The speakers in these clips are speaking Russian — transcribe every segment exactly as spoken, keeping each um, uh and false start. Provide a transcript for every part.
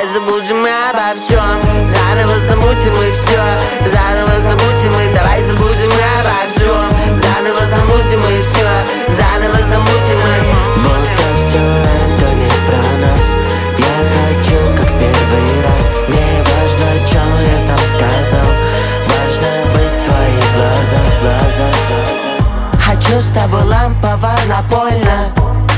Давай забудем мы обо всем, заново замутим мы все, заново замутим мы. Давай забудем мы обо всем, заново замутим мы все, заново замутим мы. Будто все это не про нас. Я хочу, как в первый раз. Мне не важно, что я там сказал, важно быть в твоих глазах, глазах. Хочу с тобой лампово-напольно.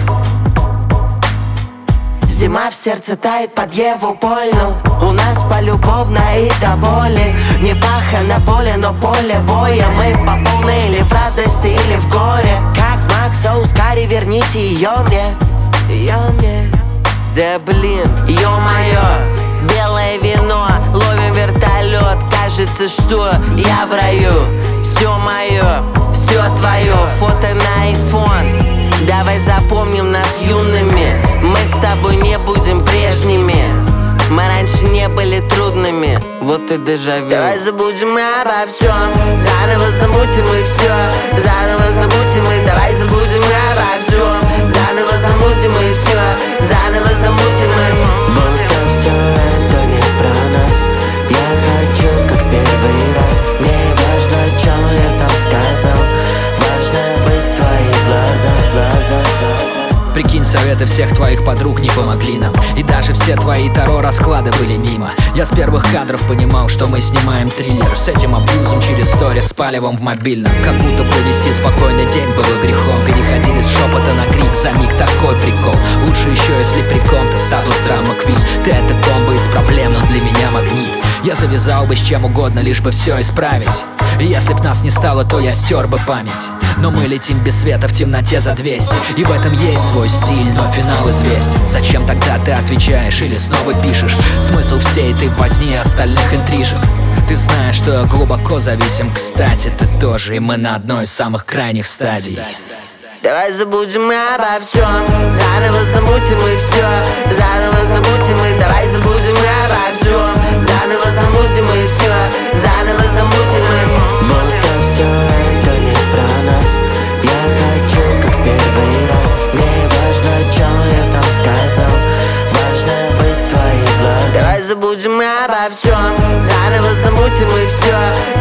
Зима в сердце тает под Еву Польну. У нас полюбовно и до боли. Не паха на поле, но поле боя. Мы по полной или в радости, или в горе. Как Макса Ускари, верните ее мне. Ее мне. Да блин, ё-моё, белое вино, ловим вертолет. Кажется, что я в раю. Все мое, все твое, фото на айфон. Давай запомним нас юными. Мы с тобой не будем прежними. Мы раньше не были трудными. Вот и дежавю. Давай забудем мы обо всем, заново замутим мы все, заново замутим мы. Давай забудем мы обо всем, заново замутим мы все, заново замутим мы. Будто все это не про нас. Я хочу, как в первый раз. Мне не важно, что я там сказал, важно быть в твоих глазах, глазах. Прикинь, советы всех твоих подруг не помогли нам. И даже все твои таро расклады были мимо. Я с первых кадров понимал, что мы снимаем триллер. С этим абьюзом через сторис, с палевом в мобильном. Как будто провести спокойный день было грехом. Переходили с шепота на крик, за миг такой прикол. Лучше еще, если при ком-то статус драма квин. Ты это комбо из проблем, но для меня магнит. Я завязал бы с чем угодно, лишь бы все исправить. И если б нас не стало, то я стер бы память. Но мы летим без света в темноте за двести. И в этом есть свой стиль, но финал известен. Зачем тогда ты отвечаешь или снова пишешь? Смысл всей этой позднее остальных интрижек. Ты знаешь, что я глубоко зависим, кстати, ты тоже. И мы на одной из самых крайних стадий. Давай забудем мы обо всем, заново замутим мы все, заново замутим мы. Давай забудем мы обо всем, заново замутим мы все, заново замутим мы. Будто все это не про нас. Я хочу, как в первый раз. Мне не важно, что я там сказал, важно быть в твоих глазах. Давай забудем мы обо всем, заново замутим мы все,